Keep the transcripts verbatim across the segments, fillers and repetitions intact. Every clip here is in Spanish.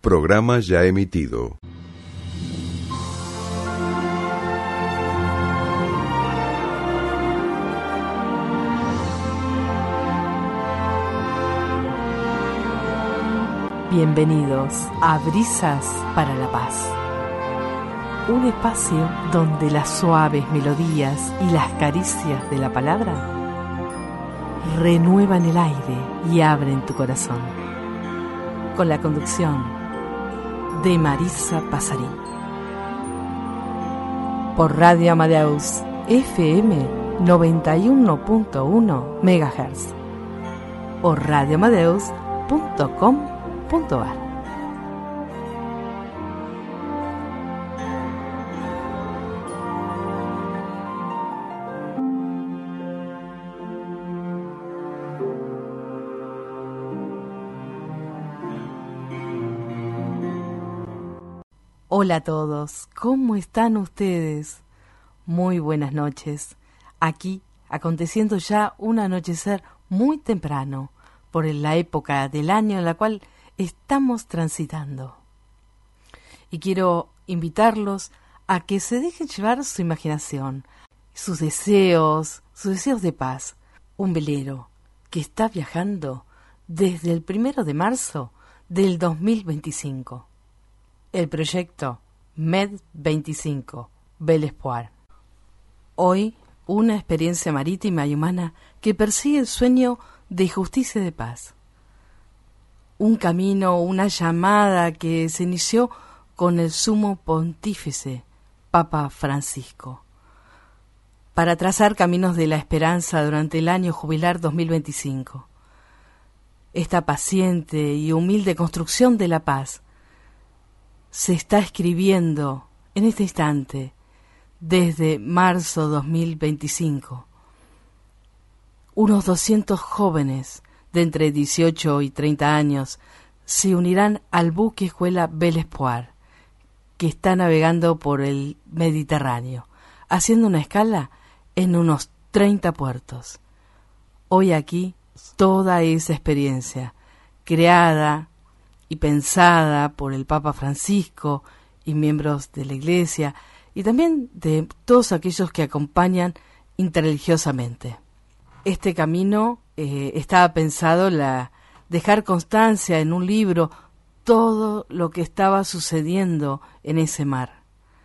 Programa ya emitido. Bienvenidos a Brisas para la Paz, un espacio donde las suaves melodías y las caricias de la palabra renuevan el aire y abren tu corazón. Con la conducción de Marisa Pasarín. Por Radio Amadeus F M noventa y uno punto uno megahertz o radio amadeus punto com punto a r. Hola a todos, ¿cómo están ustedes? Muy buenas noches. Aquí, aconteciendo ya un anochecer muy temprano, por la época del año en la cual estamos transitando. Y quiero invitarlos a que se dejen llevar su imaginación, sus deseos, sus deseos de paz. Un velero que está viajando desde el primero de marzo del dos mil veinticinco. El proyecto Med veinticinco, Bel Espoir. Hoy, una experiencia marítima y humana que persigue el sueño de justicia y de paz. Un camino, una llamada que se inició con el sumo pontífice, Papa Francisco, para trazar caminos de la esperanza durante el año jubilar dos mil veinticinco. Esta paciente y humilde construcción de la paz se está escribiendo en este instante, desde marzo dos mil veinticinco. Unos doscientos jóvenes de entre dieciocho y treinta años se unirán al buque escuela Bel Espoir, que está navegando por el Mediterráneo, haciendo una escala en unos treinta puertos. Hoy aquí, toda esa experiencia, creada y pensada por el Papa Francisco y miembros de la Iglesia, y también de todos aquellos que acompañan interreligiosamente. Este camino eh, estaba pensado la dejar constancia en un libro todo lo que estaba sucediendo en ese mar.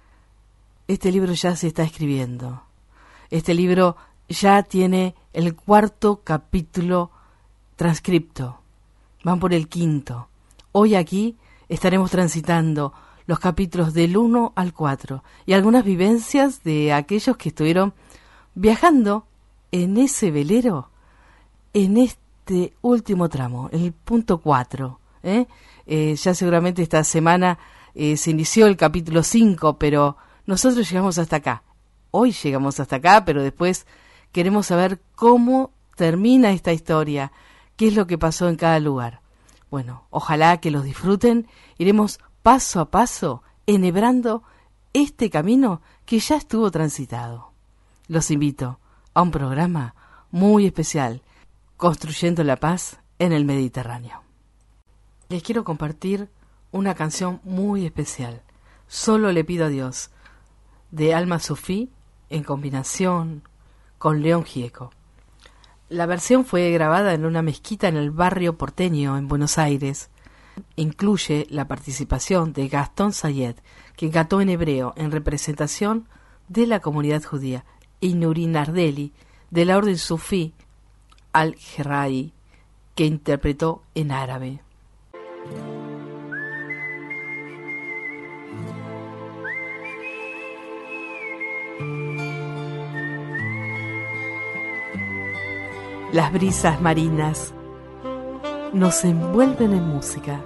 Este libro ya se está escribiendo. Este libro ya tiene el cuarto capítulo transcripto. Van por el quinto. Hoy aquí estaremos transitando los capítulos del uno al cuatro y algunas vivencias de aquellos que estuvieron viajando en ese velero, en este último tramo, el punto cuatro. ¿eh? Eh, ya seguramente esta semana eh, se inició el capítulo cinco, pero nosotros llegamos hasta acá. Hoy llegamos hasta acá, pero después queremos saber cómo termina esta historia, qué es lo que pasó en cada lugar. Bueno, ojalá que los disfruten. Iremos paso a paso enhebrando este camino que ya estuvo transitado. Los invito a un programa muy especial, Construyendo la Paz en el Mediterráneo. Les quiero compartir una canción muy especial, Solo le pido a Dios, de Alma Sufí, en combinación con León Gieco. La versión fue grabada en una mezquita en el barrio porteño, en Buenos Aires. Incluye la participación de Gastón Sayed, que cantó en hebreo en representación de la comunidad judía, y Nuri Nardeli, de la orden sufí al-Herrai, que interpretó en árabe. Las brisas marinas nos envuelven en música,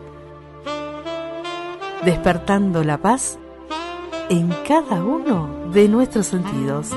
despertando la paz en cada uno de nuestros sentidos.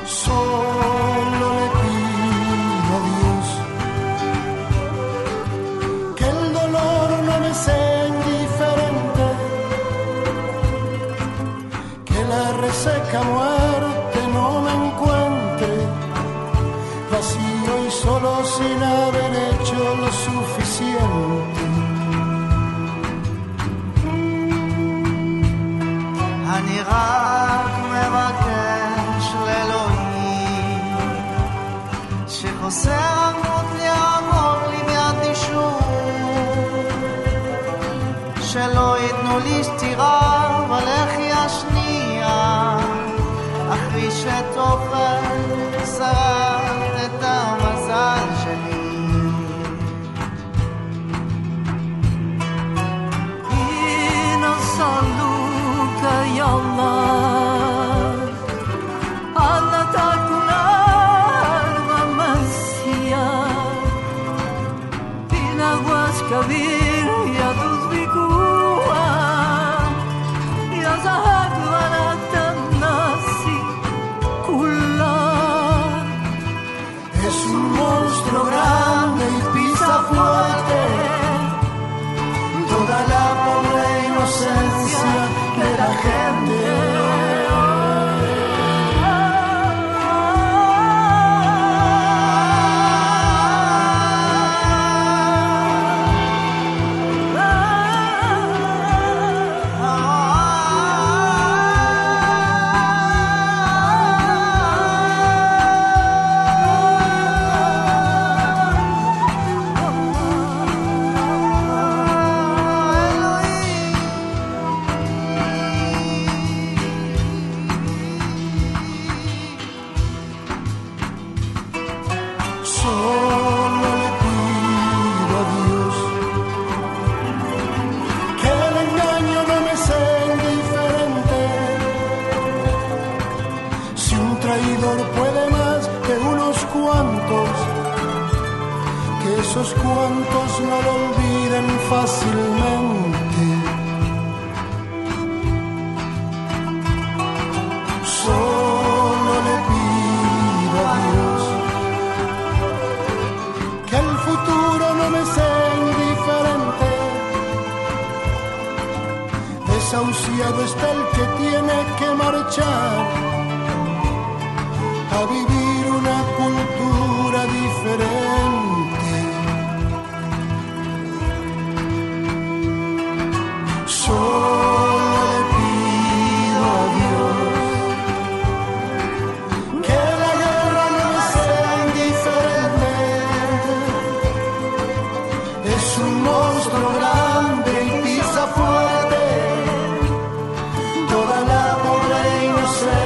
Solo le pido a Dios que el dolor no me sea indiferente, que la reseca muerte no me encuentre vacío y solo sin haber hecho lo suficiente. אני רק מבקש לאלוהים שחוסר עמוד יעבור לי מהדישור, שלא ייתנו לי סתירה בלחי השנייה, אחרי שתאכל שרד את המזל שלי. הנה סלוקה יאללה alla tacular vamasia pina guascavir ya tus bicua ya zahak baratan nasi kula. Es un monstruo grande y pisa fuerte toda la pobre inocencia de la gente. Solo le pido a Dios que el engaño no me sea indiferente. Si un traidor puede más que unos cuantos, que esos cuantos no lo olviden fácilmente. Solo le pido a Dios que el futuro no me sea indiferente. Desahuciado está el que tiene que marchar a vivir una cultura diferente. Solo le pido a Dios que la guerra no me sea indiferente. Es un monstruo grande y pisa fuerte toda la pobre inocencia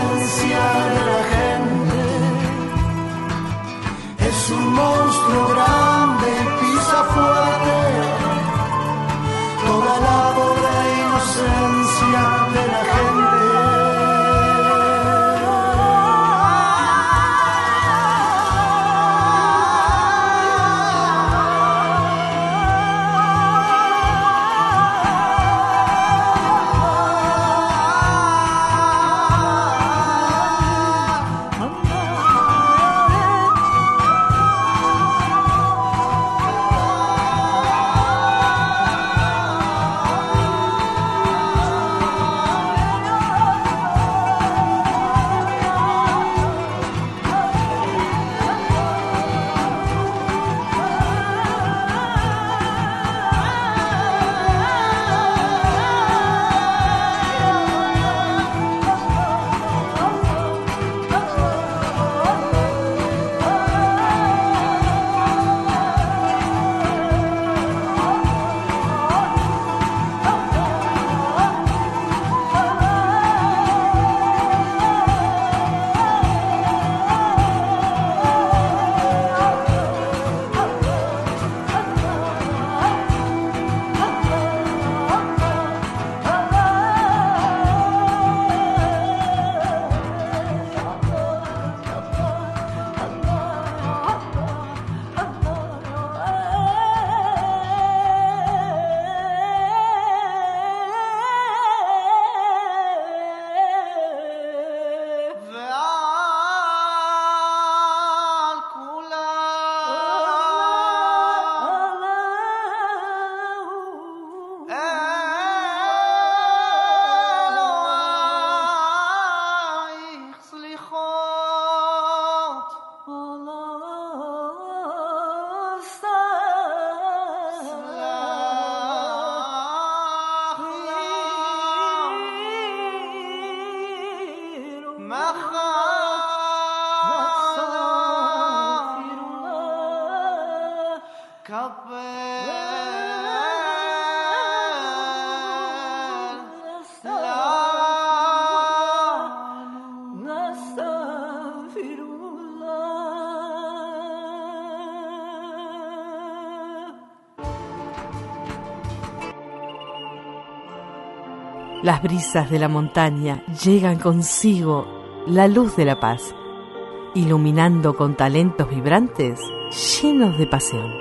Las brisas de la montaña llegan consigo la luz de la paz, iluminando con talentos vibrantes llenos de pasión.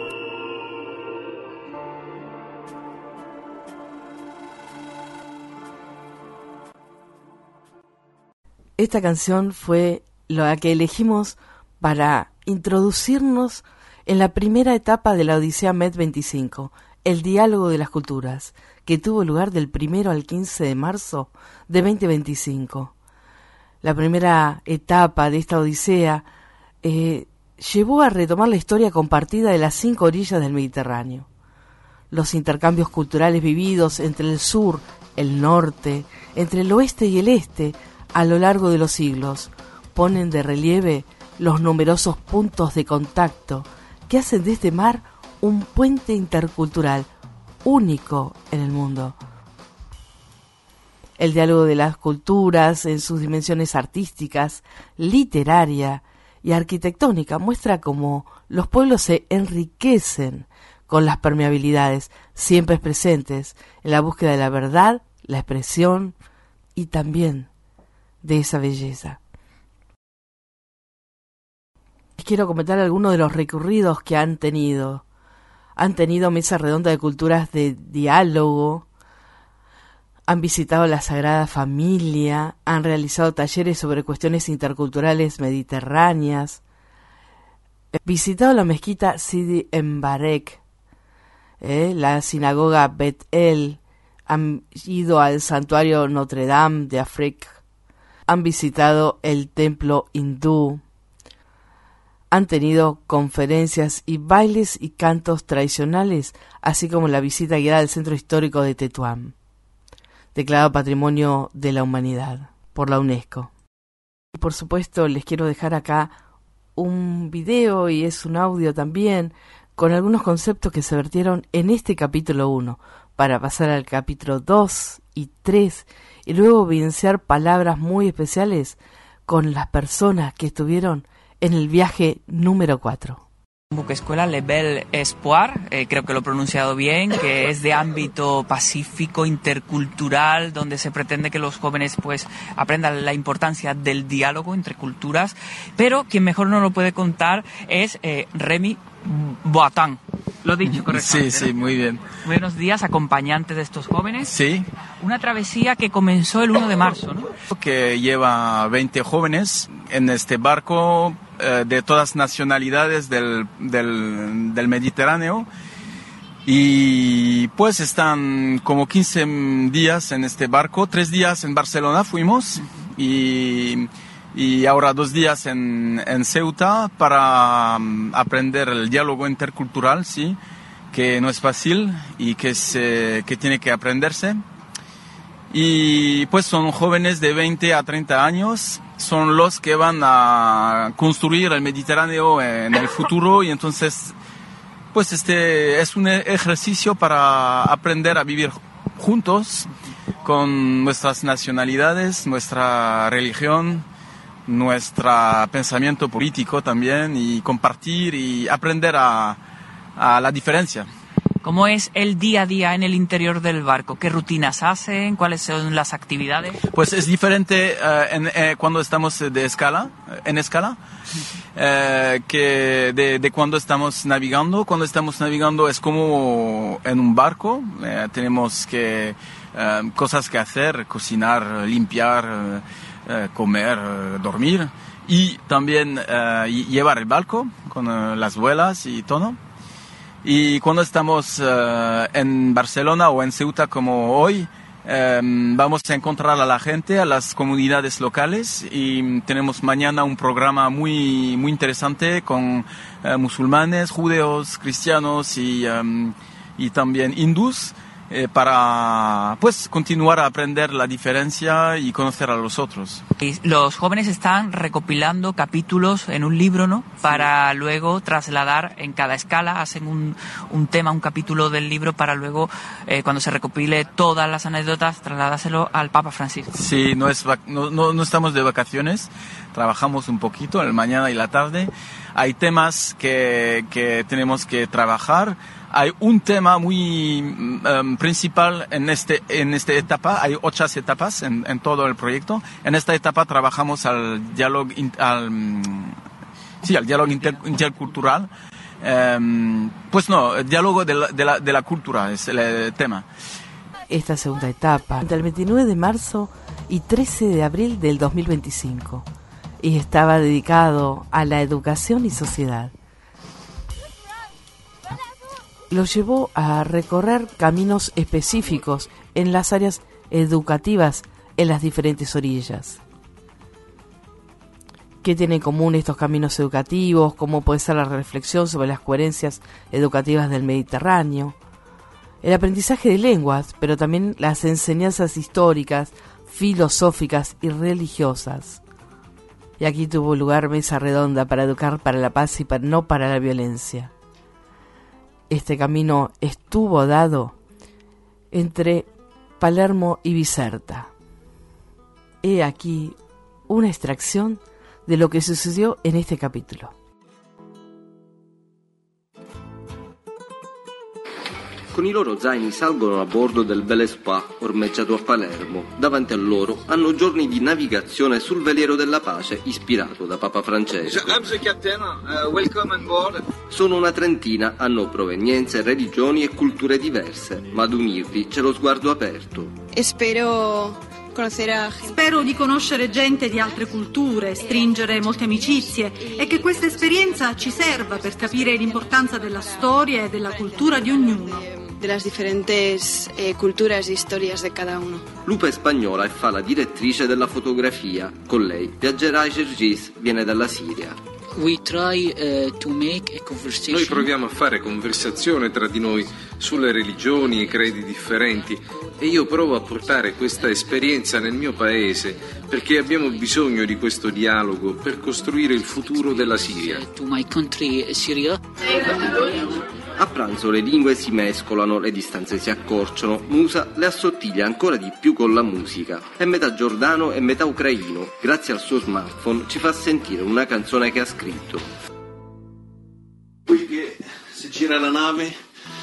Esta canción fue la que elegimos para introducirnos en la primera etapa de la Odisea Med veinticinco, el diálogo de las culturas, que tuvo lugar del primero al quince de marzo de veinte veinticinco. La primera etapa de esta Odisea eh, llevó a retomar la historia compartida de las cinco orillas del Mediterráneo. Los intercambios culturales vividos entre el sur, el norte, entre el oeste y el este, a lo largo de los siglos, ponen de relieve los numerosos puntos de contacto que hacen de este mar un puente intercultural único en el mundo. El diálogo de las culturas en sus dimensiones artísticas, literaria y arquitectónica muestra cómo los pueblos se enriquecen con las permeabilidades siempre presentes en la búsqueda de la verdad, la expresión y también de esa belleza. Les quiero comentar algunos de los recorridos que han tenido. Han tenido mesa redonda de culturas de diálogo, han visitado la Sagrada Familia, han realizado talleres sobre cuestiones interculturales mediterráneas, visitado la mezquita Sidi Embarek, eh, la sinagoga Bet El, han ido al santuario Notre Dame de Afrique, han visitado el templo hindú, han tenido conferencias y bailes y cantos tradicionales, así como la visita guiada al centro histórico de Tetuán, declarado Patrimonio de la Humanidad por la UNESCO. Y por supuesto les quiero dejar acá un video, y es un audio también, con algunos conceptos que se vertieron en este capítulo uno, para pasar al capítulo dos y tres, y luego evidenciar palabras muy especiales con las personas que estuvieron en el viaje número cuatro. Buque escuela Le Bel Espoir, eh, creo que lo he pronunciado bien, que es de ámbito pacífico, intercultural, donde se pretende que los jóvenes pues aprendan la importancia del diálogo entre culturas, pero quien mejor no lo puede contar es eh, Remy Boatán. Lo he dicho correctamente. Sí, sí, muy bien. Buenos días, acompañantes de estos jóvenes. Sí. Una travesía que comenzó el uno de marzo, ¿no? Que lleva veinte jóvenes en este barco eh, de todas nacionalidades del, del, del Mediterráneo. Y pues están como quince días en este barco. Tres días en Barcelona fuimos y... y ahora dos días en, en Ceuta para um, aprender el diálogo intercultural, sí, que no es fácil y que, se, que tiene que aprenderse. Y pues son jóvenes de veinte a treinta años, son los que van a construir el Mediterráneo en el futuro, y entonces pues este es un ejercicio para aprender a vivir juntos con nuestras nacionalidades, nuestra religión, nuestro pensamiento político también, y compartir y aprender a, a la diferencia. ¿Cómo es el día a día en el interior del barco? ¿Qué rutinas hacen? ¿Cuáles son las actividades? Pues es diferente uh, en, eh, cuando estamos de escala, en escala, eh, que de, de cuando estamos navegando. Cuando estamos navegando es como en un barco, eh, tenemos que uh, cosas que hacer, cocinar, limpiar, uh, Eh, comer, eh, dormir, y también eh, llevar el barco con eh, las velas y todo. Y cuando estamos eh, en Barcelona o en Ceuta como hoy, eh, vamos a encontrar a la gente, a las comunidades locales, y tenemos mañana un programa muy, muy interesante con eh, musulmanes, judíos, cristianos y, um, y también hindús, Eh, para pues continuar a aprender la diferencia y conocer a los otros. Y los jóvenes están recopilando capítulos en un libro, ¿no? Para luego trasladar en cada escala, hacen un, un tema, un capítulo del libro, para luego, eh, cuando se recopile todas las anécdotas, trasladárselo al Papa Francisco. Sí, no, es vac- no, no, no estamos de vacaciones, trabajamos un poquito, el mañana y la tarde. Hay temas que, que tenemos que trabajar, hay un tema muy um, principal en, este, en esta etapa. Hay ocho etapas en, en todo el proyecto. En esta etapa trabajamos al diálogo, al, sí, al diálogo inter, intercultural. Um, pues no, el diálogo de la, de, la, de la cultura es el tema. Esta segunda etapa, entre el veintinueve de marzo y trece de abril del dos mil veinticinco, y estaba dedicado a la educación y sociedad. Lo llevó a recorrer caminos específicos en las áreas educativas en las diferentes orillas. ¿Qué tienen en común estos caminos educativos? ¿Cómo puede ser la reflexión sobre las coherencias educativas del Mediterráneo? El aprendizaje de lenguas, pero también las enseñanzas históricas, filosóficas y religiosas. Y aquí tuvo lugar mesa redonda para educar para la paz y para, no para la violencia. Este camino estuvo dado entre Palermo y Biserta. He aquí una extracción de lo que sucedió en este capítulo. Con i loro zaini salgono a bordo del Bellespoir, ormeggiato a Palermo. Davanti a loro hanno giorni di navigazione sul veliero della pace ispirato da Papa Francesco. I'm the captain. Uh, welcome on board. Sono una trentina, hanno provenienze, religioni e culture diverse, ma ad unirli c'è lo sguardo aperto. Spero Spero di conoscere gente di altre culture, stringere molte amicizie e che questa esperienza ci serva per capire l'importanza della storia e della cultura di ognuno. De las diferentes eh, culturas e historias de cada uno. Lupa è spagnola e fa la direttrice della fotografia. Con lei viaggerà a Gergis, viene dalla Siria. We try, uh, to make a conversation. Noi proviamo a fare conversazione tra di noi sulle religioni e credi differenti e io provo a portare questa esperienza nel mio paese perché abbiamo bisogno di questo dialogo per costruire il futuro della Siria. To my country, Syria. A pranzo le lingue si mescolano, le distanze si accorciano, Musa le assottiglia ancora di più con la musica. È metà giordano e metà ucraino. Grazie al suo smartphone ci fa sentire una canzone che ha scritto. Qui che si gira la nave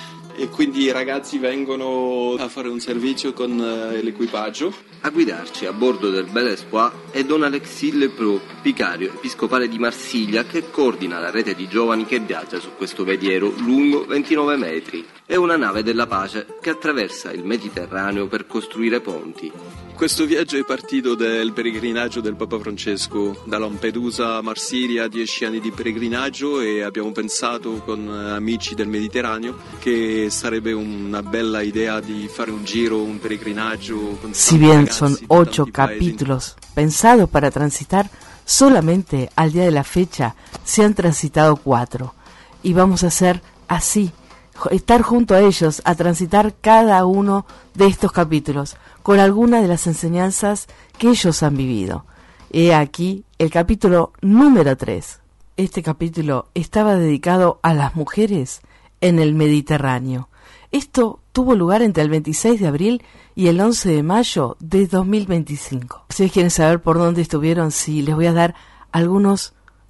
e quindi i ragazzi vengono a fare un servizio con uh, l'equipaggio. A guidarci a bordo del Bellespoir è Don Alexis Lepreux, vicario episcopale di Marsiglia, che coordina la rete di giovani che viaggia su questo veliero lungo ventinove metri. È una nave della pace che attraversa il Mediterraneo per costruire ponti. Questo viaggio è partito dal pellegrinaggio del Papa Francesco da Lampedusa a Marsiglia, dieci anni di pellegrinaggio, e abbiamo pensato con amici del Mediterraneo che sarebbe una bella idea di fare un giro, un pellegrinaggio con si bien son ocho capítulos pensados para transitar, solamente al día de la fecha se han transitado cuatro, y vamos a hacer así, estar junto a ellos, a transitar cada uno de estos capítulos con alguna de las enseñanzas que ellos han vivido. He aquí el capítulo número tres. Este capítulo estaba dedicado a las mujeres en el Mediterráneo. Esto tuvo lugar entre el veintiséis de abril y el once de mayo de dos mil veinticinco. Si ustedes quieren saber por dónde estuvieron, sí, les voy a dar algunos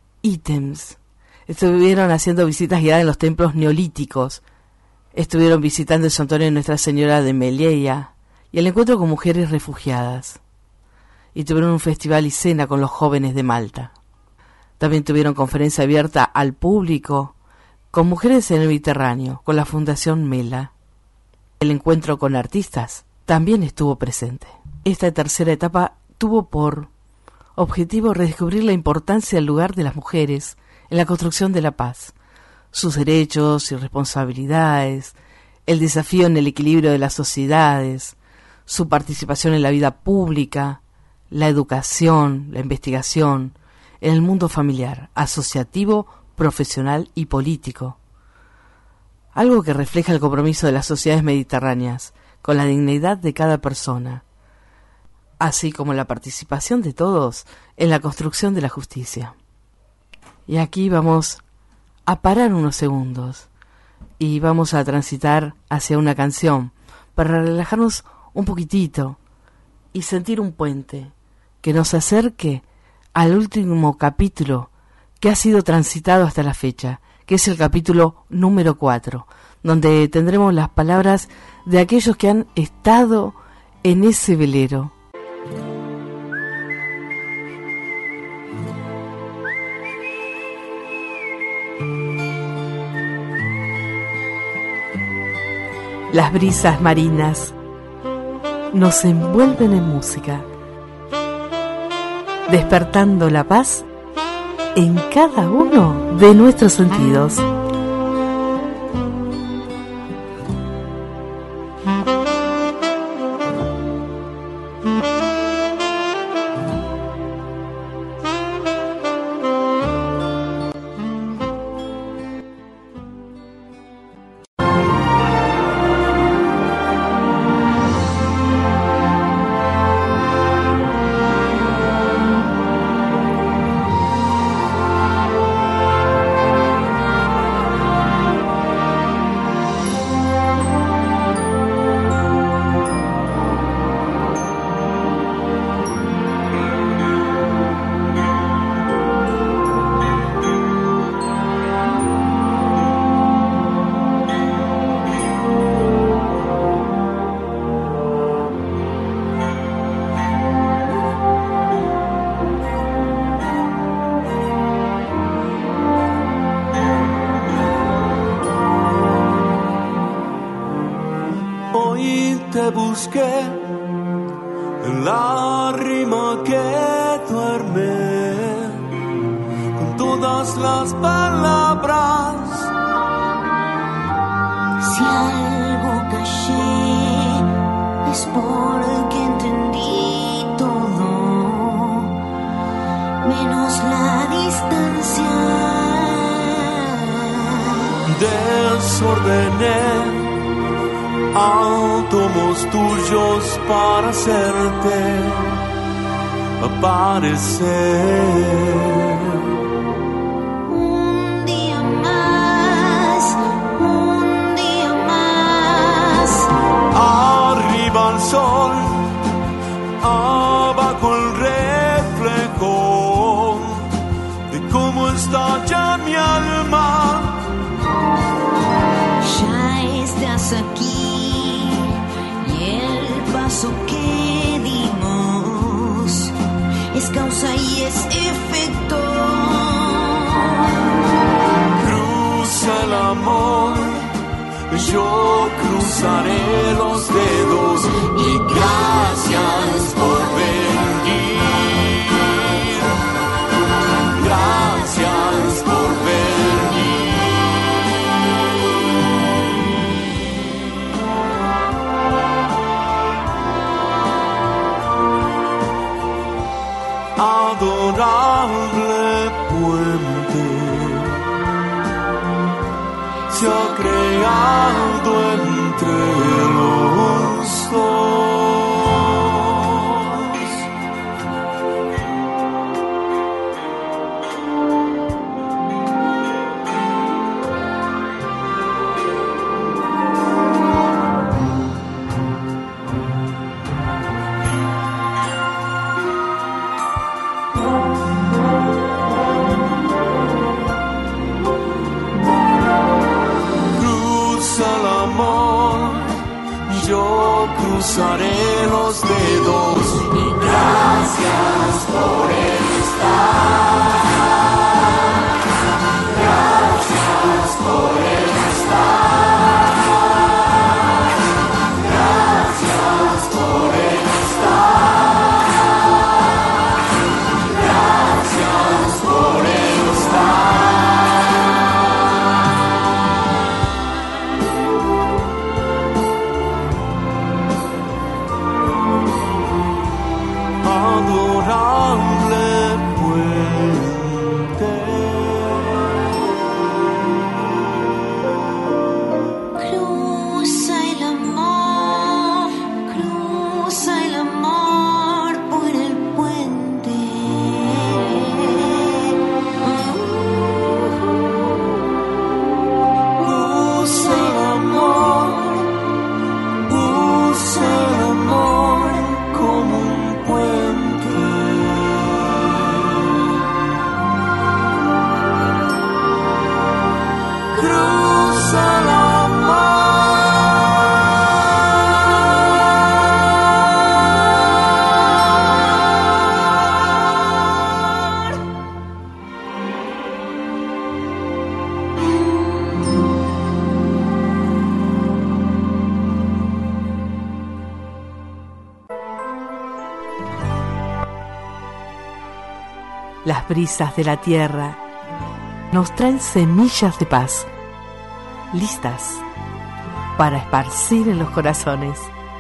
ítems. Estuvieron haciendo visitas guiadas en los templos neolíticos. Estuvieron visitando el santuario de Nuestra Señora de Meleia y el encuentro con mujeres refugiadas. Y tuvieron un festival y cena con los jóvenes de Malta. También tuvieron conferencia abierta al público con mujeres en el Mediterráneo, con la Fundación Mela. El encuentro con artistas también estuvo presente. Esta tercera etapa tuvo por objetivo redescubrir la importancia del lugar de las mujeres en la construcción de la paz, sus derechos y responsabilidades, el desafío en el equilibrio de las sociedades, su participación en la vida pública, la educación, la investigación, en el mundo familiar, asociativo, profesional y político. Algo que refleja el compromiso de las sociedades mediterráneas con la dignidad de cada persona, así como la participación de todos en la construcción de la justicia. Y aquí vamos a parar unos segundos y vamos a transitar hacia una canción para relajarnos un poquitito y sentir un puente que nos acerque al último capítulo que ha sido transitado hasta la fecha, que es el capítulo número cuatro, donde tendremos las palabras de aquellos que han estado en ese velero. Las brisas marinas nos envuelven en música, despertando la paz en cada uno de nuestros sentidos. te busqué en la rima que duerme con todas las palabras. Si algo callé es porque entendí todo, menos la distancia. Desordené átomos tuyos para hacerte aparecer. Un día más, un día más. Arriba el sol, abajo el reflejo de cómo está ya mi alma. Ya estás aquí y el paso que dimos es causa y es efecto. Cruza el amor, yo cruzaré los dedos y gracias por venir. Gracias por venir. Adorable puente se ha creado entre los dos. Yo cruzaré los dedos y gracias por estar. Gracias por estar. Gracias por estar. Gracias por estar. Adorable las brisas de la tierra nos traen semillas de paz, listas para esparcir en los corazones.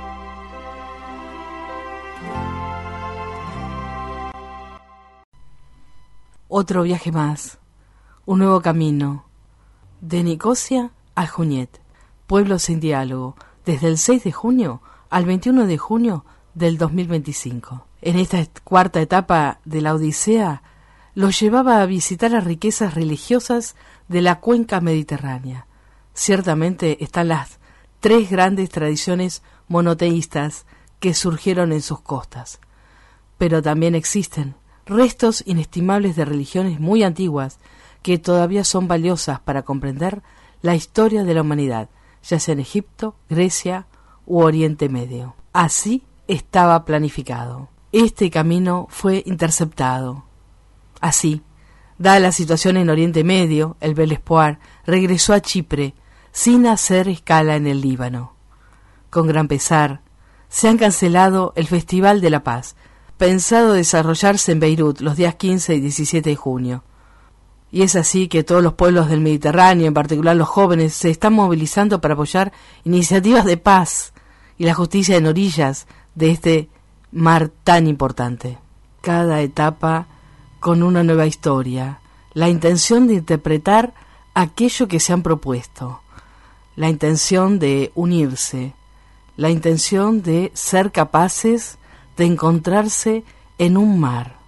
Otro viaje más, un nuevo camino, de Nicosia a Juñet, pueblos en diálogo, desde el seis de junio al veintiuno de junio del dos mil veinticinco. En esta cuarta etapa de la Odisea, los llevaba a visitar las riquezas religiosas de la cuenca mediterránea. Ciertamente están las tres grandes tradiciones monoteístas que surgieron en sus costas, pero también existen restos inestimables de religiones muy antiguas que todavía son valiosas para comprender la historia de la humanidad, ya sea en Egipto, Grecia u Oriente Medio. Así estaba planificado. Este camino fue interceptado. Así, dada la situación en Oriente Medio, el Bel Espoir regresó a Chipre sin hacer escala en el Líbano. Con gran pesar, se han cancelado el Festival de la Paz, pensado desarrollarse en Beirut los días quince y diecisiete de junio. Y es así que todos los pueblos del Mediterráneo, en particular los jóvenes, se están movilizando para apoyar iniciativas de paz y la justicia en orillas de este mar tan importante. Cada etapa con una nueva historia, la intención de interpretar aquello que se han propuesto, la intención de unirse, la intención de ser capaces de encontrarse en un mar,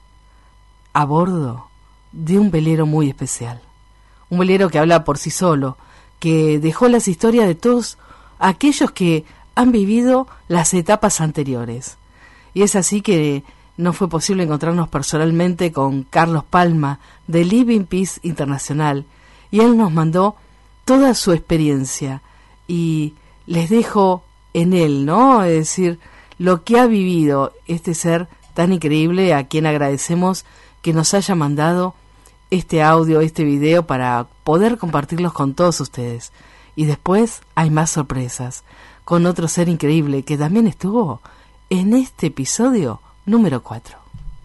a bordo de un velero muy especial. Un velero que habla por sí solo, que dejó las historias de todos aquellos que han vivido las etapas anteriores. Y es así que no fue posible encontrarnos personalmente con Carlos Palma de Living Peace Internacional, y él nos mandó toda su experiencia y les dejo en él, ¿no? Es decir, lo que ha vivido este ser tan increíble, a quien agradecemos que nos haya mandado este audio, este video, para poder compartirlos con todos ustedes. Y después hay más sorpresas, con otro ser increíble que también estuvo en este episodio número cuatro.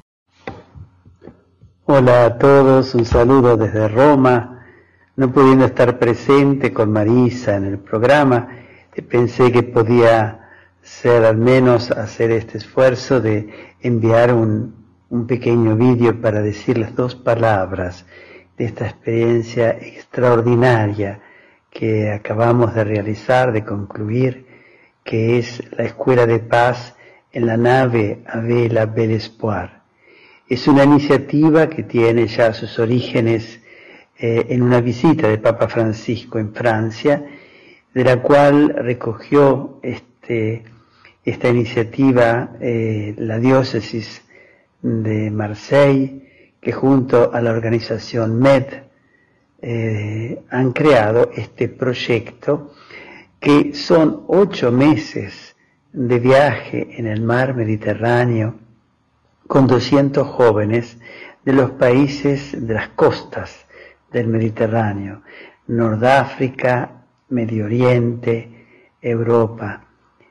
Hola a todos, un saludo desde Roma. No pudiendo estar presente con Marisa en el programa, pensé que podía ser al menos hacer este esfuerzo de enviar un, un pequeño vídeo para decir las dos palabras de esta experiencia extraordinaria que acabamos de realizar, de concluir, que es la Escuela de Paz en la nave a vela Bel Espoir. Es una iniciativa que tiene ya sus orígenes eh, en una visita de Papa Francisco en Francia, de la cual recogió este, esta iniciativa eh, la diócesis de Marseille, que junto a la organización M E D eh, han creado este proyecto, que son ocho meses de viaje en el mar Mediterráneo con doscientos jóvenes de los países de las costas del Mediterráneo, Nordáfrica, Medio Oriente, Europa.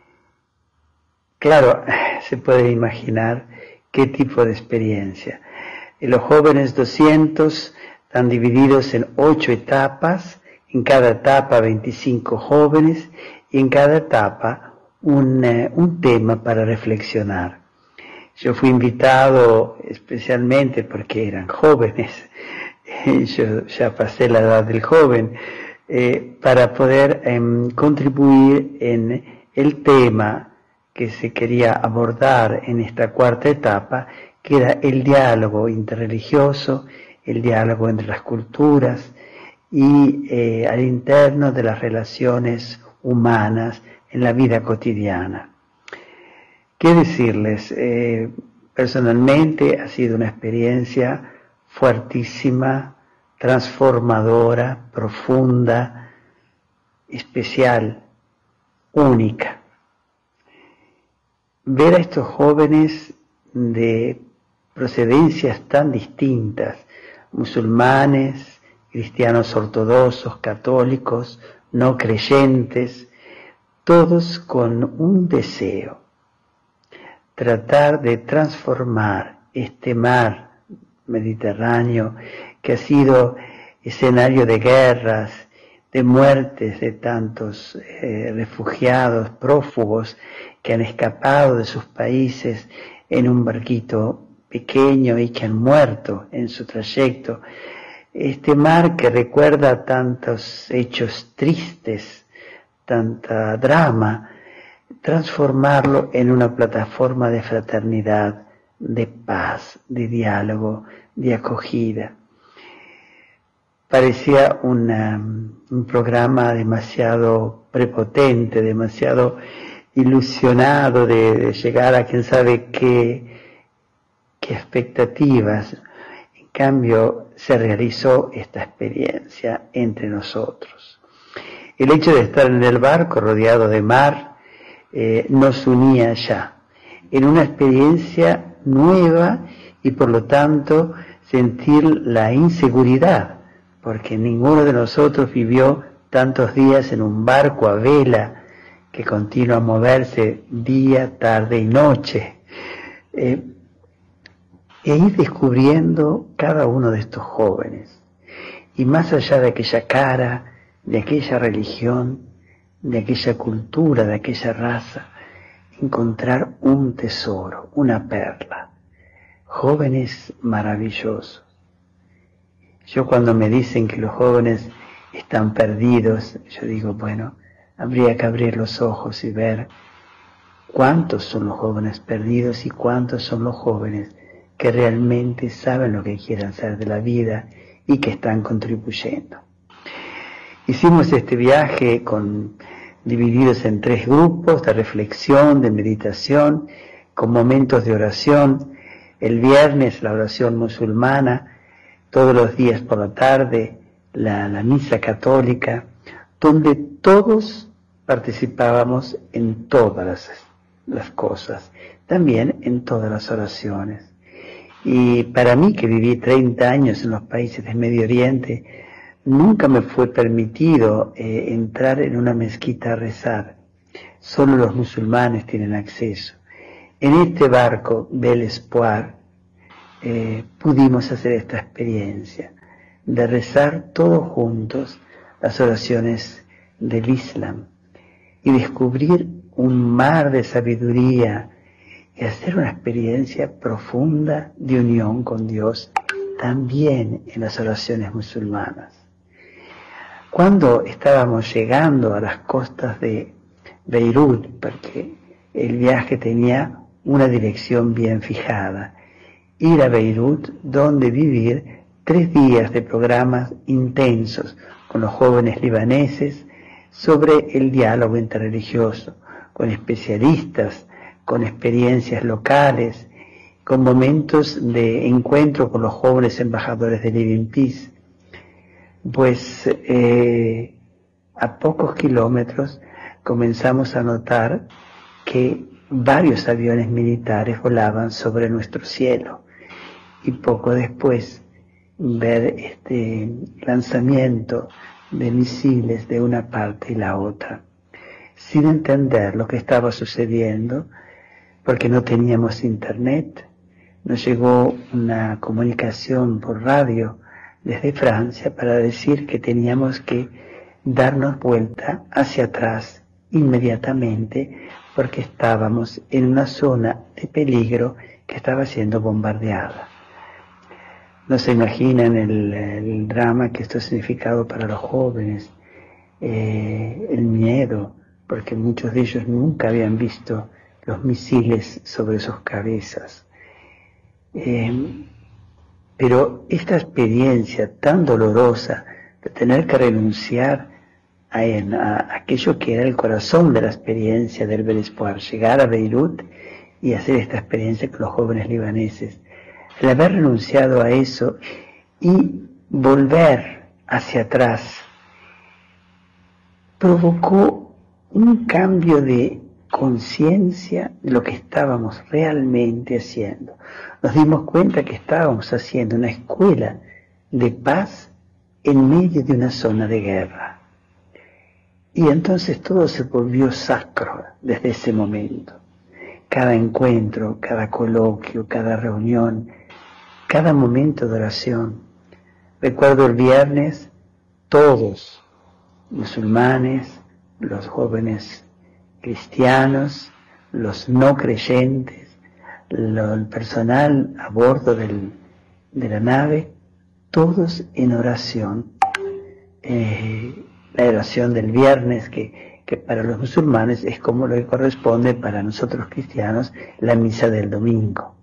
Claro, se puede imaginar qué tipo de experiencia. Y los jóvenes doscientos están divididos en ocho etapas, en cada etapa veinticinco jóvenes y en cada etapa un, eh, un tema para reflexionar. Yo fui invitado especialmente porque eran jóvenes, yo ya pasé la edad del joven, eh, para poder eh, contribuir en el tema que se quería abordar en esta cuarta etapa, que era el diálogo interreligioso, el diálogo entre las culturas y eh, al interno de las relaciones humanas en la vida cotidiana. ¿Qué decirles? Eh, personalmente ha sido una experiencia fuertísima, transformadora, profunda, especial, única. Ver a estos jóvenes de procedencias tan distintas, musulmanes, cristianos ortodoxos, católicos, no creyentes, todos con un deseo: tratar de transformar este mar Mediterráneo, que ha sido escenario de guerras, de muertes de tantos eh, refugiados, prófugos que han escapado de sus países en un barquito pequeño y que han muerto en su trayecto. Este mar que recuerda tantos hechos tristes, tanta drama, transformarlo en una plataforma de fraternidad, de paz, de diálogo, de acogida. Parecía una, un programa demasiado prepotente, demasiado ilusionado de, de llegar a quién sabe qué, qué expectativas. En cambio, se realizó esta experiencia entre nosotros. El hecho de estar en el barco rodeado de mar eh, nos unía ya en una experiencia nueva y por lo tanto sentir la inseguridad, porque ninguno de nosotros vivió tantos días en un barco a vela que continúa a moverse día, tarde y noche. Eh, e ir descubriendo cada uno de estos jóvenes. Y más allá de aquella cara, de aquella religión, de aquella cultura, de aquella raza, encontrar un tesoro, una perla. Jóvenes maravillosos. Yo cuando me dicen que los jóvenes están perdidos, yo digo, bueno, habría que abrir los ojos y ver cuántos son los jóvenes perdidos y cuántos son los jóvenes que realmente saben lo que quieren hacer de la vida y que están contribuyendo. Hicimos este viaje con, divididos en tres grupos de reflexión, de meditación, con momentos de oración. El viernes la oración musulmana, todos los días por la tarde la, la misa católica, donde todos participábamos en todas las, las cosas, también en todas las oraciones. Y para mí, que viví treinta años en los países del Medio Oriente, nunca me fue permitido eh, entrar en una mezquita a rezar. Solo los musulmanes tienen acceso. En este barco, Bel Espoir, eh, pudimos hacer esta experiencia de rezar todos juntos las oraciones del Islam y descubrir un mar de sabiduría y hacer una experiencia profunda de unión con Dios también en las oraciones musulmanas. Cuando estábamos llegando a las costas de Beirut, porque el viaje tenía una dirección bien fijada, ir a Beirut, donde vivir tres días de programas intensos con los jóvenes libaneses sobre el diálogo interreligioso, con especialistas, con experiencias locales, con momentos de encuentro con los jóvenes embajadores de Living Peace. Pues eh, a pocos kilómetros comenzamos a notar que varios aviones militares volaban sobre nuestro cielo y poco después ver este lanzamiento de misiles de una parte y la otra, sin entender lo que estaba sucediendo, porque no teníamos internet. Nos llegó una comunicación por radio desde Francia para decir que teníamos que darnos vuelta hacia atrás inmediatamente porque estábamos en una zona de peligro que estaba siendo bombardeada. No se imaginan el, el drama que esto ha significado para los jóvenes, eh, el miedo, porque muchos de ellos nunca habían visto los misiles sobre sus cabezas. Eh, pero esta experiencia tan dolorosa de tener que renunciar a, a aquello que era el corazón de la experiencia del Bel Espoir, llegar a Beirut y hacer esta experiencia con los jóvenes libaneses, el haber renunciado a eso y volver hacia atrás provocó un cambio de conciencia de lo que estábamos realmente haciendo. Nos dimos cuenta que estábamos haciendo una escuela de paz en medio de una zona de guerra. Y entonces todo se volvió sacro desde ese momento. Cada encuentro, cada coloquio, cada reunión, cada momento de oración. Recuerdo el viernes, todos, musulmanes, los jóvenes cristianos, los no creyentes, lo, el personal a bordo del, de la nave, todos en oración. Eh, la oración del viernes, que, que para los musulmanes es como lo que corresponde para nosotros cristianos, la misa del domingo.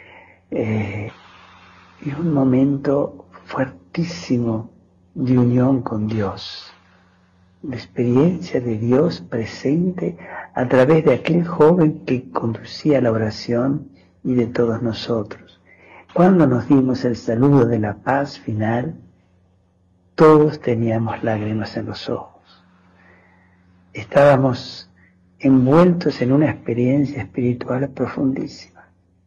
Eh, y un momento fuertísimo de unión con Dios, de experiencia de Dios presente a través de aquel joven que conducía la oración y de todos nosotros. Cuando nos dimos el saludo de la paz final, todos teníamos lágrimas en los ojos. Estábamos envueltos en una experiencia espiritual profundísima.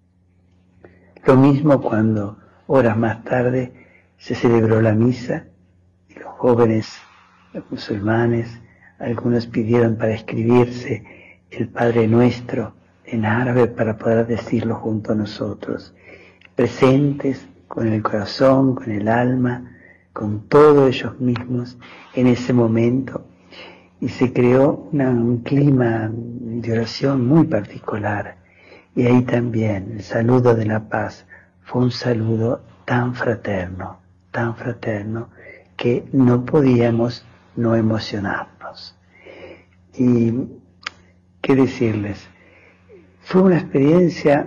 Lo mismo cuando, horas más tarde, se celebró la misa y los jóvenes, los musulmanes, algunos pidieron para escribirse el Padre Nuestro en árabe para poder decirlo junto a nosotros, presentes con el corazón, con el alma, con todos ellos mismos en ese momento, y se creó una, un clima de oración muy particular. Y ahí también el saludo de la paz fue un saludo tan fraterno, tan fraterno, que no podíamos no emocionarnos. Y qué decirles, fue una experiencia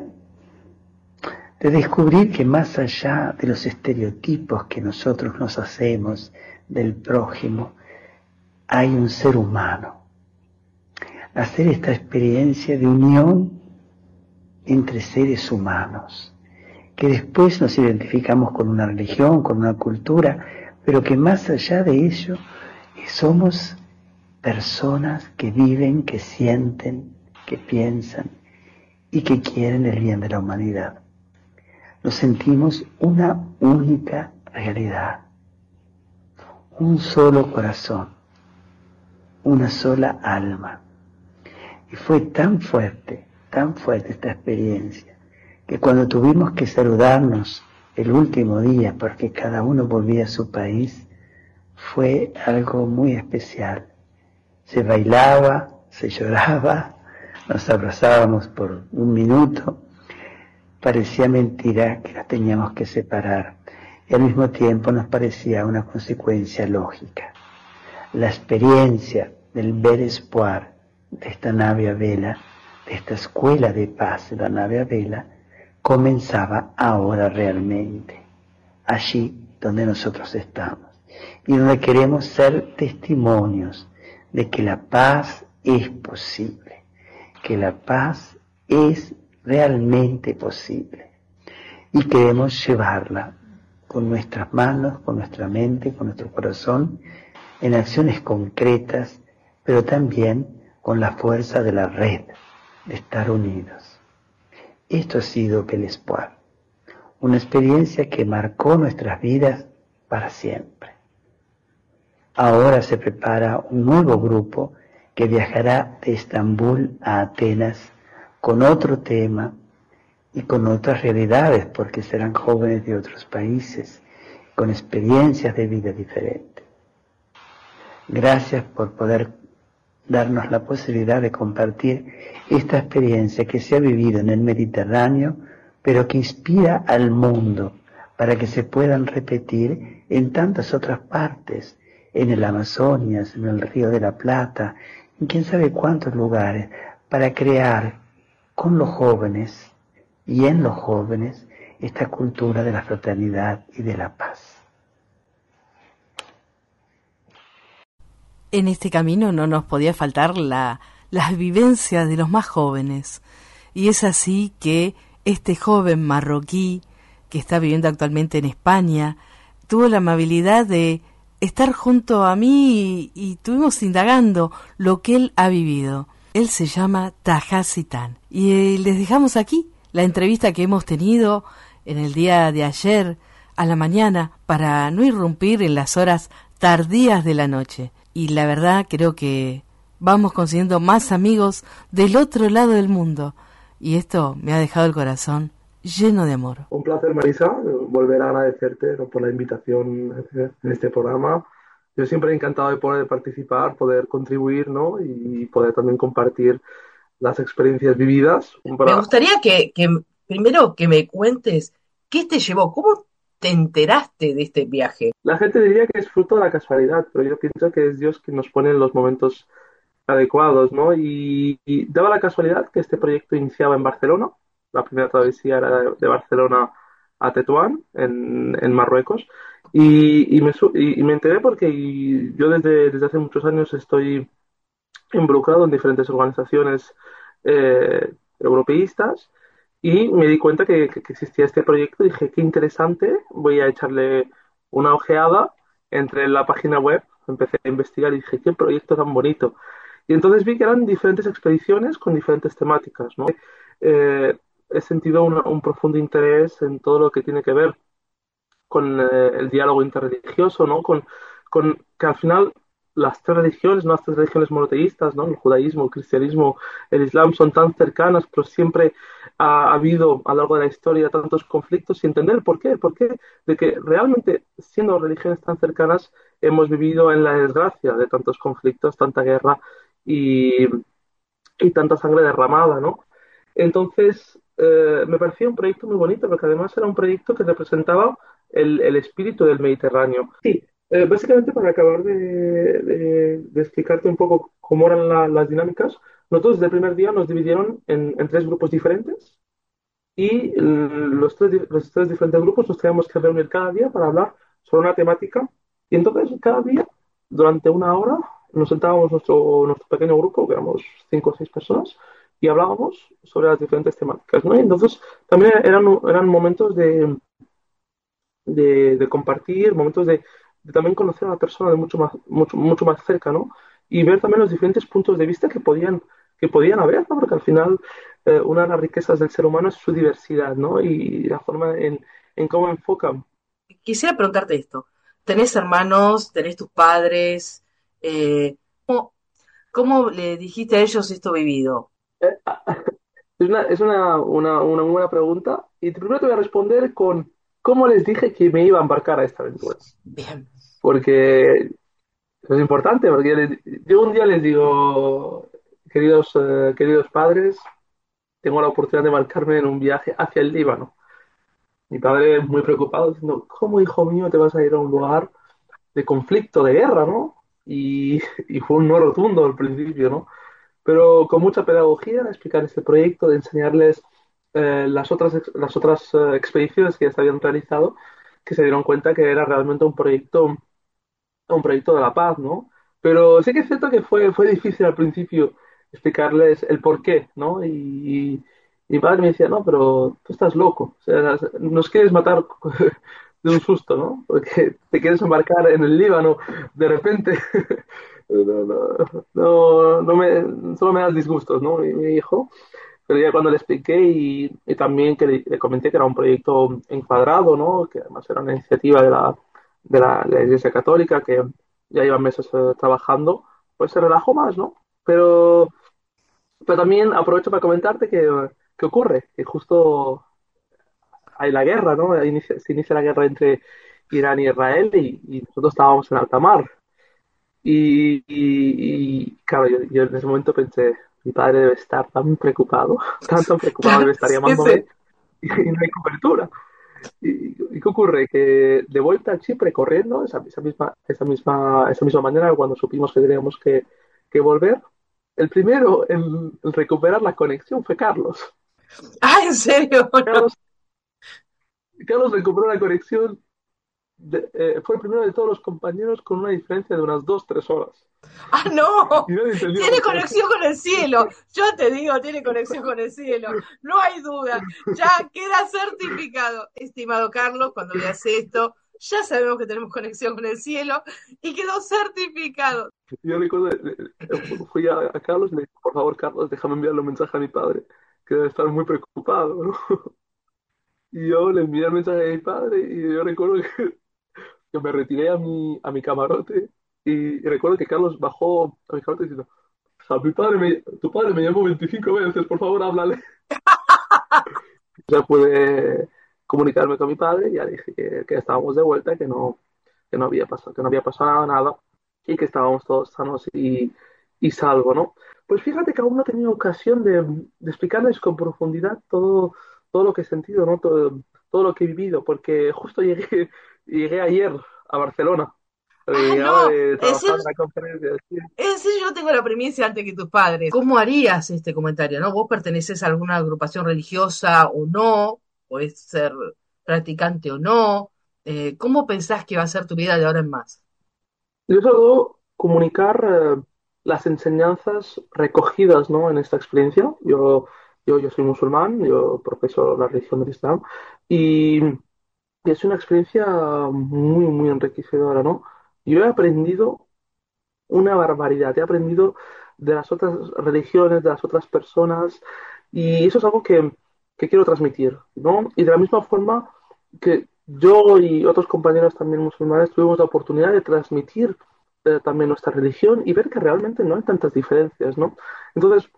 de descubrir que más allá de los estereotipos que nosotros nos hacemos del prójimo, hay un ser humano. Hacer esta experiencia de unión entre seres humanos, que después nos identificamos con una religión, con una cultura, pero que más allá de ello somos personas que viven, que sienten, que piensan y que quieren el bien de la humanidad. Nos sentimos una única realidad, un solo corazón, una sola alma. Y fue tan fuerte, tan fuerte esta experiencia, que cuando tuvimos que saludarnos el último día, porque cada uno volvía a su país, fue algo muy especial. Se bailaba, se lloraba, nos abrazábamos por un minuto. Parecía mentira que nos teníamos que separar, y al mismo tiempo nos parecía una consecuencia lógica. La experiencia del Bel Espoir, de esta nave a vela, de esta escuela de paz de la nave a vela, comenzaba ahora realmente, allí donde nosotros estamos, y donde queremos ser testimonios de que la paz es posible, que la paz es realmente posible, y queremos llevarla con nuestras manos, con nuestra mente, con nuestro corazón, en acciones concretas, pero también con la fuerza de la red, de estar unidos. Esto ha sido Bel Espoir, una experiencia que marcó nuestras vidas para siempre. Ahora se prepara un nuevo grupo que viajará de Estambul a Atenas con otro tema y con otras realidades, porque serán jóvenes de otros países, con experiencias de vida diferentes. Gracias por poder darnos la posibilidad de compartir esta experiencia que se ha vivido en el Mediterráneo, pero que inspira al mundo para que se puedan repetir en tantas otras partes, en el Amazonas, en el Río de la Plata, en quién sabe cuántos lugares, para crear con los jóvenes y en los jóvenes esta cultura de la fraternidad y de la paz. En este camino no nos podía faltar la, las vivencias de los más jóvenes. Y es así que este joven marroquí, que está viviendo actualmente en España, tuvo la amabilidad de estar junto a mí y, y estuvimos indagando lo que él ha vivido. Él se llama Taha Sitán. Y eh, les dejamos aquí la entrevista que hemos tenido en el día de ayer a la mañana para no irrumpir en las horas tardías de la noche. Y la verdad creo que vamos consiguiendo más amigos del otro lado del mundo. Y esto me ha dejado el corazón lleno de amor. Un placer, Marisa, volver a agradecerte, ¿no?, por la invitación en este programa. Yo siempre he encantado de poder participar, poder contribuir, ¿no?, y poder también compartir las experiencias vividas. Para... Me gustaría que, que primero que me cuentes qué te llevó, cómo te enteraste de este viaje. La gente diría que es fruto de la casualidad, pero yo pienso que es Dios quien nos pone en los momentos adecuados, ¿no? Y, y daba la casualidad que este proyecto iniciaba en Barcelona. La primera travesía era de, de Barcelona a Tetuán, en, en Marruecos. Y, y, me, y, y me enteré porque yo desde, desde hace muchos años estoy involucrado en diferentes organizaciones eh, europeístas y me di cuenta que, que existía este proyecto y dije, qué interesante, voy a echarle una ojeada. Entré en la página web, empecé a investigar y dije, qué proyecto tan bonito. Y entonces vi que eran diferentes expediciones con diferentes temáticas, ¿no? Eh, he sentido una, un profundo interés en todo lo que tiene que ver con eh, el diálogo interreligioso, ¿no? Con, con que al final las tres religiones, ¿no?, las tres religiones monoteístas, ¿no?, el judaísmo, el cristianismo, el islam, son tan cercanas, pero siempre ha, ha habido a lo largo de la historia tantos conflictos, y entender por qué, por qué, de que realmente siendo religiones tan cercanas hemos vivido en la desgracia de tantos conflictos, tanta guerra y, y tanta sangre derramada, ¿no? Entonces eh, me parecía un proyecto muy bonito, porque además era un proyecto que representaba el, el espíritu del Mediterráneo. Sí. Eh, básicamente, para acabar de, de, de explicarte un poco cómo eran la, las dinámicas, nosotros desde el primer día nos dividieron en, en tres grupos diferentes y los tres, los tres diferentes grupos nos teníamos que reunir cada día para hablar sobre una temática, y entonces cada día, durante una hora, nos sentábamos nuestro, nuestro pequeño grupo, que éramos cinco o seis personas, y hablábamos sobre las diferentes temáticas, ¿no? Y entonces también eran, eran momentos de, de, de compartir, momentos de de también conocer a la persona de mucho más, mucho, mucho más cerca, ¿no? Y ver también los diferentes puntos de vista que podían, que podían haber, ¿no? Porque al final eh, una de las riquezas del ser humano es su diversidad, ¿no? Y la forma en, en cómo enfocan. Quisiera preguntarte esto. ¿Tenés hermanos? ¿Tenés tus padres? Eh, ¿cómo, ¿Cómo le dijiste a ellos esto vivido? Eh, es una, es una, una, una buena pregunta. Y primero te voy a responder con cómo les dije que me iba a embarcar a esta aventura. Bien. Porque eso es importante, porque yo, les, yo un día les digo, queridos, eh, queridos padres, tengo la oportunidad de embarcarme en un viaje hacia el Líbano. Mi padre muy preocupado, diciendo, ¿cómo, hijo mío, te vas a ir a un lugar de conflicto, de guerra, ¿no? Y, y fue un no rotundo al principio, ¿no? Pero con mucha pedagogía, de explicar este proyecto, de enseñarles eh, las otras, las otras eh, expediciones que ya se habían realizado, que se dieron cuenta que era realmente un proyecto, un proyecto de la paz, ¿no? Pero sí que es cierto que fue, fue difícil al principio explicarles el por qué, ¿no? Y, y mi padre me decía, no, pero tú estás loco, o sea, nos quieres matar de un susto, ¿no? Porque te quieres embarcar en el Líbano de repente. no, no, no, no me, solo me das disgustos, ¿no? Y me dijo, pero ya cuando le expliqué y, y también que le, le comenté que era un proyecto encuadrado, ¿no? Que además era una iniciativa de la, de la, de la Iglesia Católica, que ya llevan meses eh, trabajando, pues se relajó más, ¿no? Pero, pero también aprovecho para comentarte que, que ocurre, que justo hay la guerra, ¿no? Inicia, se inicia la guerra entre Irán y Israel y, y nosotros estábamos en alta mar. Y, y, y claro, yo, yo en ese momento pensé, mi padre debe estar tan preocupado, tan, tan preocupado, debe estar llamándome y, y no hay cobertura. ¿Y, y qué ocurre? Que de vuelta a Chipre corriendo, esa, esa, misma, esa, misma, esa misma manera, cuando supimos que teníamos que, que volver, el primero en, en recuperar la conexión fue Carlos. Ah, ¿en serio? Carlos, Carlos recuperó la conexión, de, eh, fue el primero de todos los compañeros con una diferencia de unas dos, tres horas. ¡Ah, no! no tiene conexión con el cielo. Yo te digo, tiene conexión con el cielo. No hay duda. Ya queda certificado. Estimado Carlos, cuando veas esto, ya sabemos que tenemos conexión con el cielo y quedó certificado. Yo recuerdo, fui a, a Carlos y le dije, por favor, Carlos, déjame enviarle un mensaje a mi padre, que debe estar muy preocupado, ¿no? Y yo le envié el mensaje a mi padre y yo recuerdo que, que me retiré a mi, a mi camarote y, y recuerdo que Carlos bajó a mi camarote diciendo, o sea, mi padre me, tu padre me llamó veinticinco veces, por favor, háblale. ya pude comunicarme con mi padre, ya dije que, que estábamos de vuelta, que no, que no había pasado, que no había pasado nada, nada, y que estábamos todos sanos y, y salvo, ¿no? Pues fíjate que aún no he tenido ocasión de, de explicarles con profundidad todo, todo lo que he sentido, ¿no? Todo, todo lo que he vivido, porque justo llegué, llegué ayer a Barcelona. Ah, Llegaba no, de es trabajar decir, en la conferencia. Sí. es decir, yo tengo la primicia antes que tus padres. ¿Cómo harías este comentario, no? ¿Vos perteneces a alguna agrupación religiosa o no? ¿Podés ser practicante o no? Eh, ¿cómo pensás que va a ser tu vida de ahora en más? Yo solo comunicar eh, las enseñanzas recogidas, ¿no? En esta experiencia. Yo, yo, yo soy musulmán, yo profeso la religión del Islam y, y es una experiencia muy, muy enriquecedora, ¿no? Yo he aprendido una barbaridad. He aprendido de las otras religiones, de las otras personas, y eso es algo que, que quiero transmitir, ¿no? Y de la misma forma que yo y otros compañeros también musulmanes tuvimos la oportunidad de transmitir eh, también nuestra religión y ver que realmente no hay tantas diferencias, ¿no? Entonces,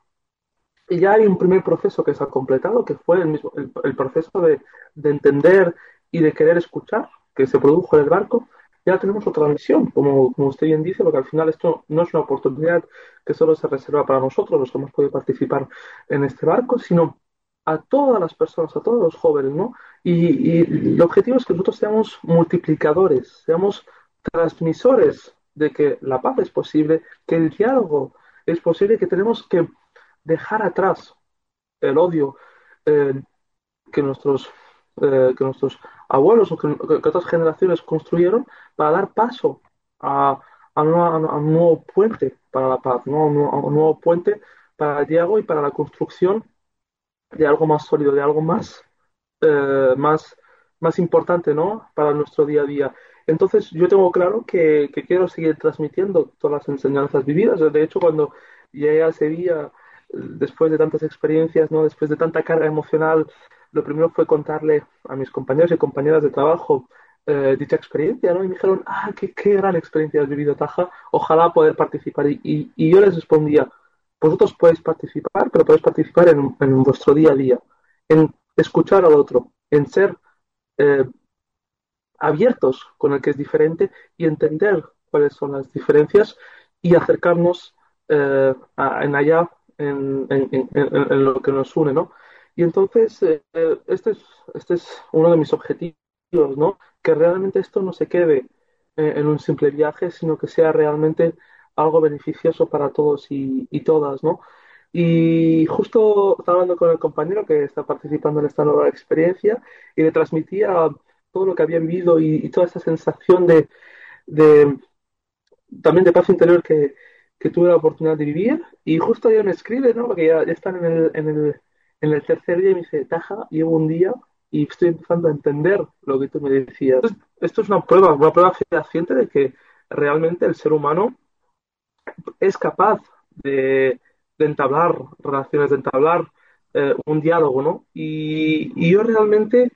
ya hay un primer proceso que se ha completado, que fue el mismo, el, el proceso de, de entender y de querer escuchar, que se produjo en el barco. Ya tenemos otra misión, como, como usted bien dice, porque al final esto no es una oportunidad que solo se reserva para nosotros, los que hemos podido participar en este barco, sino a todas las personas, a todos los jóvenes, ¿no? Y, y el objetivo es que nosotros seamos multiplicadores, seamos transmisores de que la paz es posible, que el diálogo es posible, que tenemos que dejar atrás el odio eh, que nuestros eh, que nuestros abuelos o que, que otras generaciones construyeron para dar paso a, a, una- a un nuevo puente para la paz, ¿no? A un, nuevo a un nuevo puente para el diálogo y para la construcción de algo más sólido, de algo más eh, más, más importante, ¿no? Para nuestro día a día. Entonces, yo tengo claro que, que quiero seguir transmitiendo todas las enseñanzas vividas. De hecho, cuando llegué a Sevilla, eh, después de tantas experiencias, ¿no? Después de tanta carga emocional, lo primero fue contarle a mis compañeros y compañeras de trabajo eh, dicha experiencia, ¿no? Y me dijeron, ah, qué, qué gran experiencia has vivido, Taja, ojalá poder participar. Y, y, y yo les respondía, vosotros podéis participar, pero podéis participar en, en vuestro día a día, en escuchar al otro, en ser eh, abiertos con el que es diferente y entender cuáles son las diferencias y acercarnos eh, a- en allá, en, en- en- en- en lo que nos une, ¿no? Y entonces, eh, eh, este es, este es uno de mis objetivos, ¿no? Que realmente esto no se quede eh, en un simple viaje, sino que sea realmente algo beneficioso para todos y, y todas, ¿no? Y justo estaba hablando con el compañero que está participando en esta nueva experiencia y le transmitía todo lo que había vivido y, y toda esa sensación de, de- también de paz interior que, que tuve la oportunidad de vivir. Y justo ayer me escribe, ¿no? Porque ya, ya están en el, en el, en el tercer día y me dice, Taja, llevo un día y estoy empezando a entender lo que tú me decías. Entonces, esto es una prueba, una prueba fehaciente de que realmente el ser humano es capaz de, de entablar relaciones, de entablar eh, un diálogo, ¿no? Y, y yo realmente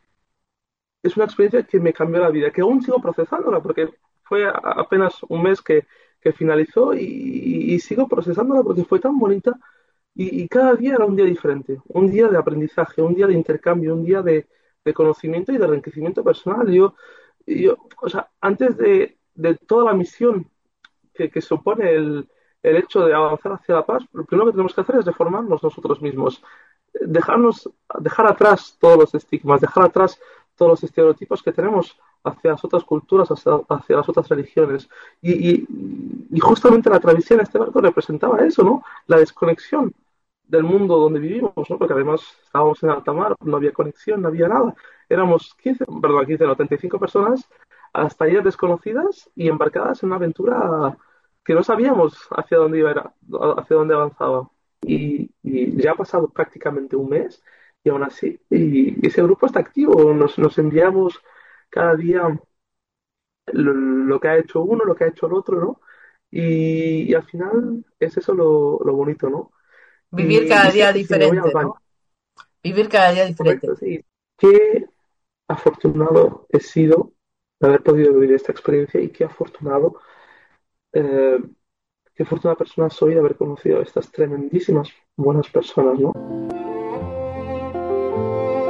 es una experiencia que me cambió la vida, que aún sigo procesándola, porque fue a- apenas un mes que, que finalizó y, y sigo procesándola porque fue tan bonita y, y cada día era un día diferente, un día de aprendizaje, un día de intercambio, un día de, de conocimiento y de enriquecimiento personal. Yo, yo, o sea, antes de, de toda la misión que, que supone el, el hecho de avanzar hacia la paz, lo primero que tenemos que hacer es reformarnos nosotros mismos, dejarnos, dejar atrás todos los estigmas, dejar atrás todos los estereotipos que tenemos hacia las otras culturas, hacia, hacia las otras religiones. Y, y, y justamente la travesía en este barco representaba eso, ¿no? La desconexión del mundo donde vivimos, ¿no? Porque además estábamos en alta mar, no había conexión, no había nada. Éramos quince, perdón, quince, no, treinta y cinco personas hasta ellas desconocidas y embarcadas en una aventura que no sabíamos hacia dónde iba, era- hacia dónde avanzaba. Y, y ya ha pasado prácticamente un mes y aún así y ese grupo está activo, nos, nos enviamos cada día lo, lo que ha hecho uno, lo que ha hecho el otro, ¿no? Y, y al final es eso lo, lo bonito, ¿no? Vivir Y, cada y día siempre que me voy al diferente, baño, ¿no? Vivir cada día diferente. correcto, sí. Qué afortunado he sido de haber podido vivir esta experiencia y qué afortunado eh, qué fortuna persona soy de haber conocido a estas tremendísimas buenas personas, ¿no?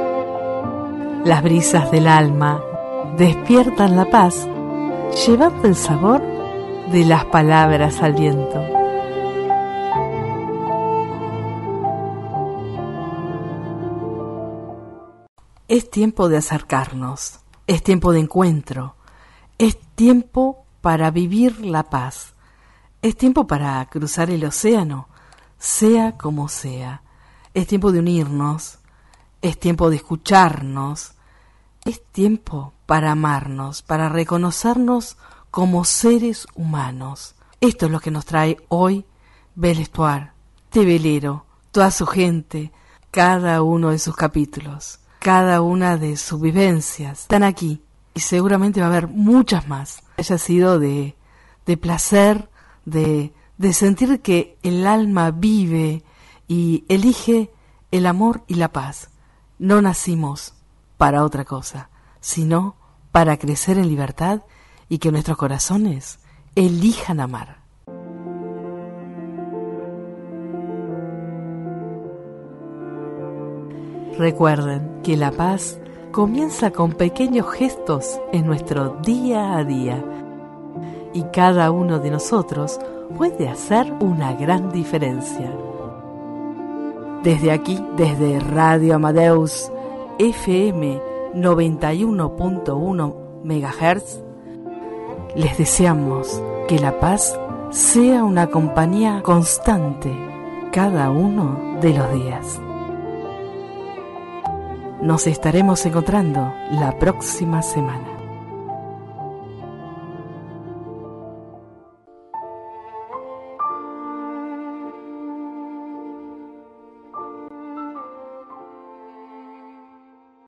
Las brisas del alma despiertan la paz, llevando el sabor de las palabras al viento. Es tiempo de acercarnos, es tiempo de encuentro, es tiempo para vivir la paz, es tiempo para cruzar el océano, sea como sea, es tiempo de unirnos, es tiempo de escucharnos, es tiempo para amarnos, para reconocernos como seres humanos. Esto es lo que nos trae hoy Belle Histoire, de Velero, toda su gente, cada uno de sus capítulos. Cada una de sus vivencias están aquí y seguramente va a haber muchas más. Haya sido de, de placer, de, de sentir que el alma vive y elige el amor y la paz. No nacimos para otra cosa, sino para crecer en libertad y que nuestros corazones elijan amar. Recuerden que la paz comienza con pequeños gestos en nuestro día a día y cada uno de nosotros puede hacer una gran diferencia. Desde aquí, desde Radio Amadeus F M noventa y uno punto uno megahertz, les deseamos que la paz sea una compañía constante cada uno de los días. Nos estaremos encontrando la próxima semana.